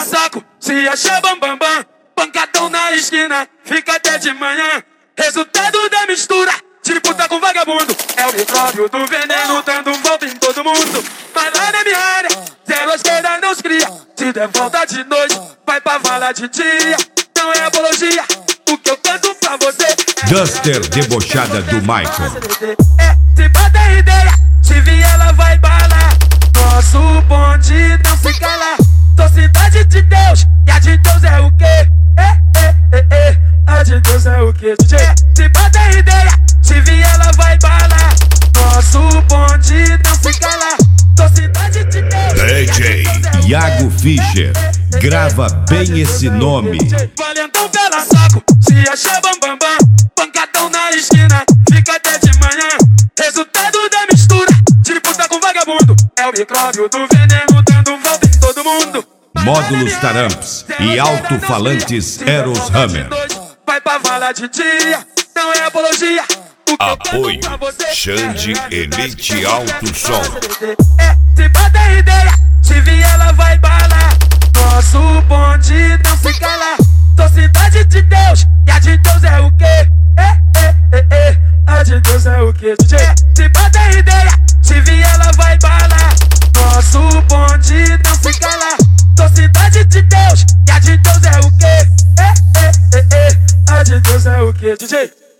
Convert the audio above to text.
saco, se acha bam. Pancadão na esquina, fica até de manhã. Resultado da mistura, disputa com vagabundo. É o micróbio do veneno dando volta em todo mundo. Mas lá na minha área, zero esquerda não se cria. Se der volta de noite, vai pra vala de dia. Não é apologia, o que eu canto pra você é Duster debochada do Michael. Se bater ideia, se vier ela vai balar. Nosso bonde não se cala. Sou cidade de Deus, e a de Deus é o quê? A de Deus é o quê? Se bater ideia, se vier ela vai balar. Nosso bonde não se cala. Sou cidade de Deus, DJ Iago Fischer, grava bem esse nome. Valentão pela saco, se acha bam. Pancadão na esquina, fica até de manhã. Resultado da mistura, disputa com vagabundo. É o micróbio do veneno dando volta em todo mundo. Módulos Taramps e alto-falantes Eros Hammer. Vai pra vala de dia, não é apologia. Apoio Xande Elite Alto Som. Se bater ideia, se vier ela vai balar. Nosso bonde não se cala. Sou cidade de Deus, e a de Deus é o quê? A de Deus é o quê? Se bater ideia, se vier ela vai balar. Nosso bonde não se cala. Sou cidade de Deus, e a de Deus é o quê? A de Deus é o quê, DJ?